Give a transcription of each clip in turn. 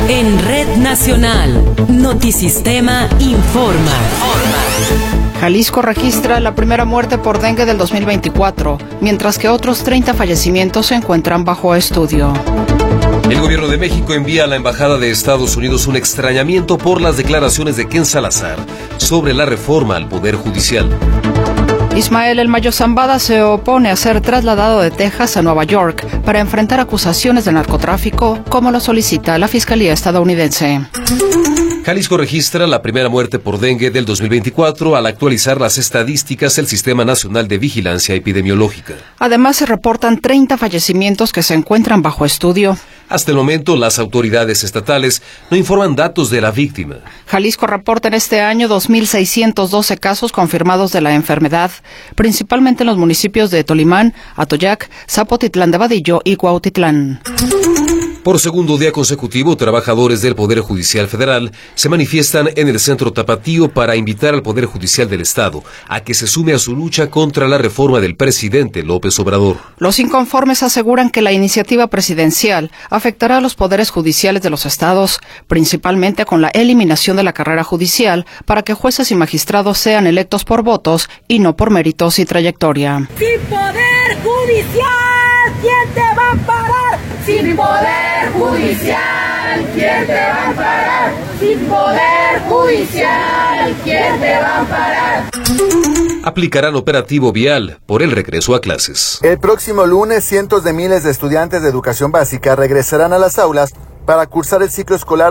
En Red Nacional, Notisistema informa. Jalisco registra la primera muerte por dengue del 2024, mientras que otros 30 fallecimientos se encuentran bajo estudio. El gobierno de México envía a la Embajada de Estados Unidos un extrañamiento por las declaraciones de Ken Salazar sobre la reforma al Poder Judicial. Ismael El Mayo Zambada se opone a ser trasladado de Texas a Nueva York para enfrentar acusaciones de narcotráfico, como lo solicita la Fiscalía estadounidense. Jalisco registra la primera muerte por dengue del 2024 al actualizar las estadísticas del Sistema Nacional de Vigilancia Epidemiológica. Además, se reportan 30 fallecimientos que se encuentran bajo estudio. Hasta el momento, las autoridades estatales no informan datos de la víctima. Jalisco reporta en este año 2.612 casos confirmados de la enfermedad, principalmente en los municipios de Tolimán, Atoyac, Zapotitlán de Vadillo y Cuautitlán. Por segundo día consecutivo, trabajadores del Poder Judicial Federal se manifiestan en el Centro Tapatío para invitar al Poder Judicial del Estado a que se sume a su lucha contra la reforma del presidente López Obrador. Los inconformes aseguran que la iniciativa presidencial afectará a los poderes judiciales de los estados, principalmente con la eliminación de la carrera judicial para que jueces y magistrados sean electos por votos y no por méritos y trayectoria. Sin poder judicial, ¿quién te va a parar? Sin poder judicial, ¿quién te va a parar? Sin poder judicial, ¿quién te va a parar? Aplicarán operativo vial por el regreso a clases. El próximo lunes, cientos de miles de estudiantes de educación básica regresarán a las aulas para cursar el ciclo escolar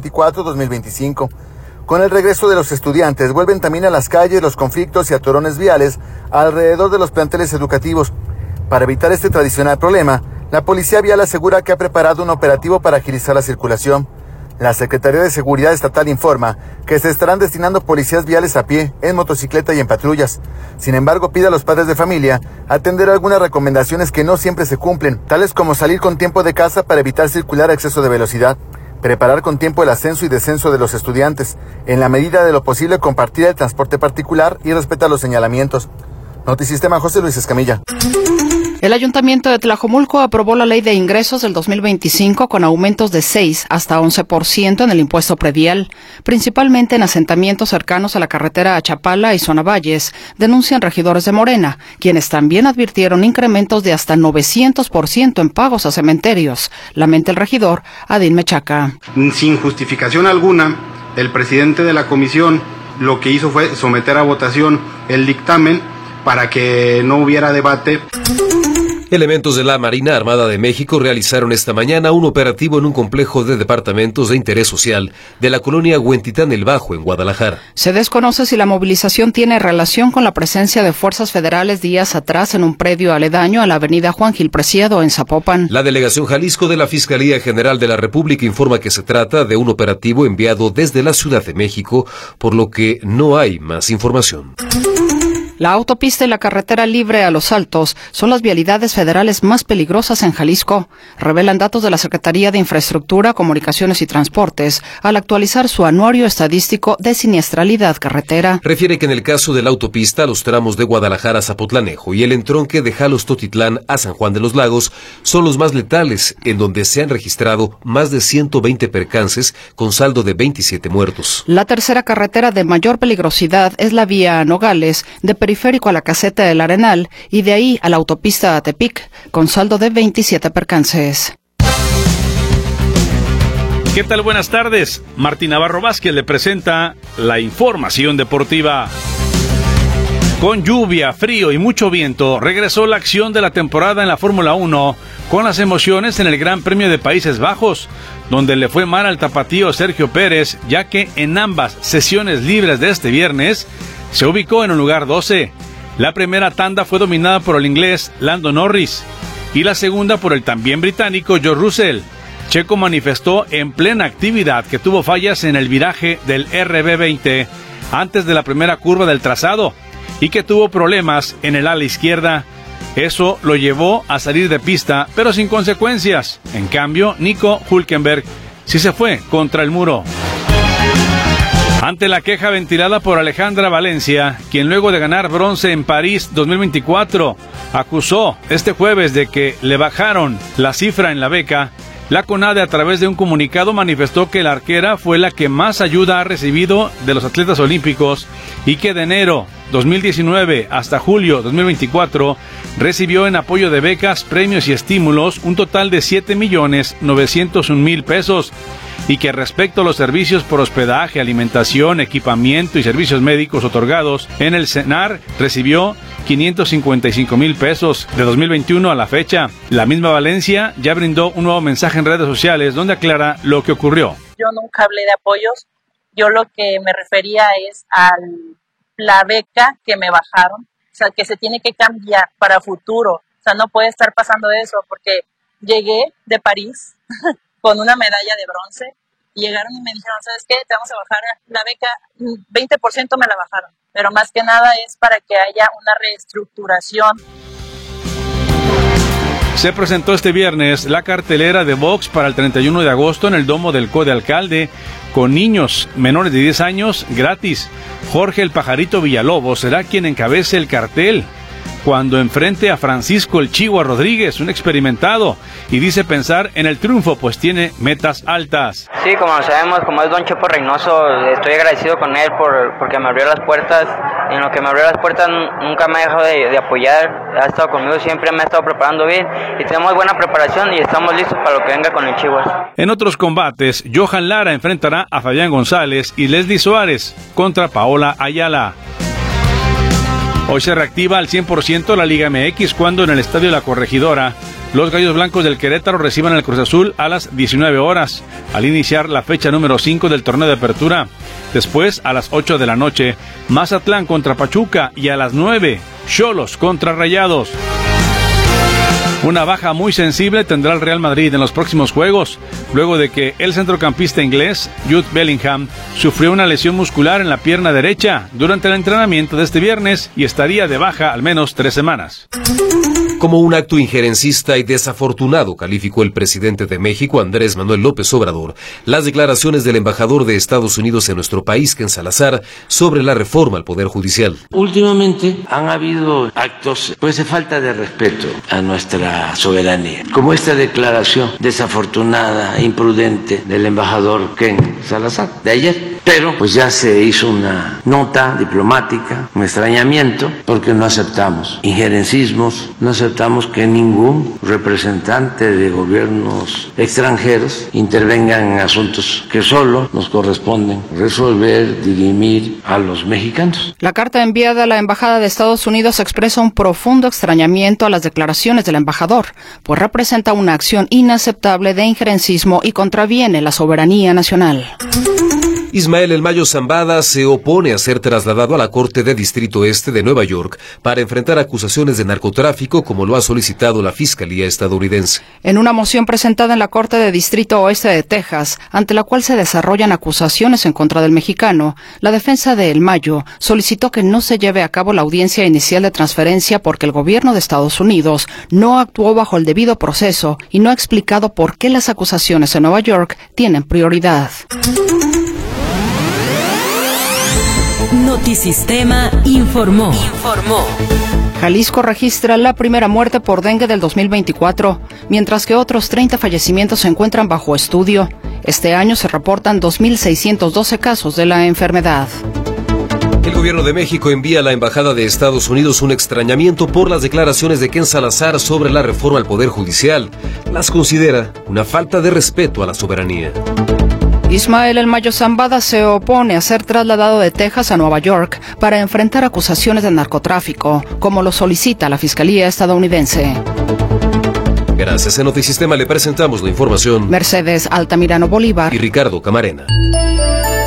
2024-2025. Con el regreso de los estudiantes, vuelven también a las calles los conflictos y atorones viales alrededor de los planteles educativos. Para evitar este tradicional problema, la Policía Vial asegura que ha preparado un operativo para agilizar la circulación. La Secretaría de Seguridad Estatal informa que se estarán destinando policías viales a pie, en motocicleta y en patrullas. Sin embargo, pide a los padres de familia atender algunas recomendaciones que no siempre se cumplen, tales como salir con tiempo de casa para evitar circular a exceso de velocidad, preparar con tiempo el ascenso y descenso de los estudiantes, en la medida de lo posible compartir el transporte particular y respetar los señalamientos. Notisistema, José Luis Escamilla. El Ayuntamiento de Tlajomulco aprobó la Ley de Ingresos del 2025 con aumentos de 6 hasta 11% en el impuesto predial, principalmente en asentamientos cercanos a la carretera a Chapala y Zona Valles, denuncian regidores de Morena, quienes también advirtieron incrementos de hasta 900% en pagos a cementerios. Lamenta el regidor Adín Mechaca. Sin justificación alguna, el presidente de la comisión lo que hizo fue someter a votación el dictamen para que no hubiera debate. Elementos de la Marina Armada de México realizaron esta mañana un operativo en un complejo de departamentos de interés social de la colonia Huentitán el Bajo, en Guadalajara. Se desconoce si la movilización tiene relación con la presencia de fuerzas federales días atrás en un predio aledaño a la avenida Juan Gil Preciado en Zapopan. La Delegación Jalisco de la Fiscalía General de la República informa que se trata de un operativo enviado desde la Ciudad de México, por lo que no hay más información. La autopista y la carretera libre a Los Altos son las vialidades federales más peligrosas en Jalisco, revelan datos de la Secretaría de Infraestructura, Comunicaciones y Transportes al actualizar su anuario estadístico de siniestralidad carretera. Refiere que en el caso de la autopista, los tramos de Guadalajara a Zapotlanejo y el entronque de Jalos-Totitlán a San Juan de los Lagos son los más letales, en donde se han registrado más de 120 percances con saldo de 27 muertos. La tercera carretera de mayor peligrosidad es la vía a Nogales, de periférico a la caseta del Arenal y de ahí a la autopista a Tepic, con saldo de 27 percances. ¿Qué tal? Buenas tardes. Martín Navarro Vázquez le presenta la información deportiva. Con lluvia, frío y mucho viento, regresó la acción de la temporada en la Fórmula 1, con las emociones en el Gran Premio de Países Bajos, donde le fue mal al tapatío Sergio Pérez, ya que en ambas sesiones libres de este viernes se ubicó en un lugar 12. La primera tanda fue dominada por el inglés Lando Norris y la segunda por el también británico George Russell. Checo manifestó en plena actividad que tuvo fallas en el viraje del RB20 antes de la primera curva del trazado y que tuvo problemas en el ala izquierda. Eso lo llevó a salir de pista, pero sin consecuencias. En cambio, Nico Hülkenberg sí se fue contra el muro. Ante la queja ventilada por Alejandra Valencia, quien luego de ganar bronce en París 2024, acusó este jueves de que le bajaron la cifra en la beca, La CONADE, a través de un comunicado, manifestó que la arquera fue la que más ayuda ha recibido de los atletas olímpicos y que de enero 2019 hasta julio 2024 recibió en apoyo de becas, premios y estímulos un total de 7,901,000 pesos, y que respecto a los servicios por hospedaje, alimentación, equipamiento y servicios médicos otorgados en el CENAR recibió 555,000 pesos. De 2021 a la fecha, la misma Valencia ya brindó un nuevo mensaje en redes sociales donde aclara lo que ocurrió. Yo nunca hablé de apoyos, yo lo que me refería es a la beca que me bajaron, o sea, que se tiene que cambiar para futuro, o sea, no puede estar pasando eso, porque llegué de París con una medalla de bronce, y llegaron y me dijeron, ¿sabes qué? Te vamos a bajar la beca, 20% me la bajaron, pero más que nada es para que haya una reestructuración. Se presentó este viernes la cartelera de box para el 31 de agosto en el Domo del Code Alcalde, con niños menores de 10 años gratis. Jorge el Pajarito Villalobos será quien encabece el cartel, cuando enfrente a Francisco el Chihuahua Rodríguez, un experimentado, y dice pensar en el triunfo, pues tiene metas altas. Sí, como sabemos, como es don Chepo Reynoso, estoy agradecido con él porque me abrió las puertas. En lo que me abrió las puertas nunca me ha dejado de apoyar, ha estado conmigo siempre, me ha estado preparando bien, y tenemos buena preparación y estamos listos para lo que venga con el Chihuahua. En otros combates, Johan Lara enfrentará a Fabián González y Leslie Suárez contra Paola Ayala. Hoy se reactiva al 100% la Liga MX cuando en el Estadio La Corregidora los Gallos Blancos del Querétaro reciban al Cruz Azul a las 19 horas, al iniciar la fecha número 5 del torneo de apertura. Después, a las 8 de la noche, Mazatlán contra Pachuca, y a las 9, Xolos contra Rayados. Una baja muy sensible tendrá el Real Madrid en los próximos juegos, luego de que el centrocampista inglés, Jude Bellingham, sufrió una lesión muscular en la pierna derecha durante el entrenamiento de este viernes y estaría de baja al menos 3 semanas. Como un acto injerencista y desafortunado, calificó el presidente de México, Andrés Manuel López Obrador, las declaraciones del embajador de Estados Unidos en nuestro país, Ken Salazar, sobre la reforma al Poder Judicial. Últimamente han habido actos de falta de respeto a nuestra soberanía, como esta declaración desafortunada, imprudente del embajador Ken Salazar de ayer. Pero ya se hizo una nota diplomática, un extrañamiento, porque no aceptamos injerencismos, no aceptamos que ningún representante de gobiernos extranjeros intervenga en asuntos que solo nos corresponden resolver, dirimir a los mexicanos. La carta enviada a la Embajada de Estados Unidos expresa un profundo extrañamiento a las declaraciones del embajador, pues representa una acción inaceptable de injerencismo y contraviene la soberanía nacional. Ismael El Mayo Zambada se opone a ser trasladado a la Corte de Distrito Este de Nueva York para enfrentar acusaciones de narcotráfico, como lo ha solicitado la Fiscalía estadounidense. En una moción presentada en la Corte de Distrito Oeste de Texas, ante la cual se desarrollan acusaciones en contra del mexicano, la defensa de El Mayo solicitó que no se lleve a cabo la audiencia inicial de transferencia porque el gobierno de Estados Unidos no actuó bajo el debido proceso y no ha explicado por qué las acusaciones en Nueva York tienen prioridad. Notisistema informó. Jalisco registra la primera muerte por dengue del 2024, mientras que otros 30 fallecimientos se encuentran bajo estudio. Este año se reportan 2.612 casos de la enfermedad. El gobierno de México envía a la Embajada de Estados Unidos un extrañamiento por las declaraciones de Ken Salazar sobre la reforma al Poder Judicial. Las considera una falta de respeto a la soberanía. Ismael El Mayo Zambada se opone a ser trasladado de Texas a Nueva York para enfrentar acusaciones de narcotráfico, como lo solicita la Fiscalía estadounidense. Gracias. En Notisistema le presentamos la información. Mercedes Altamirano Bolívar y Ricardo Camarena.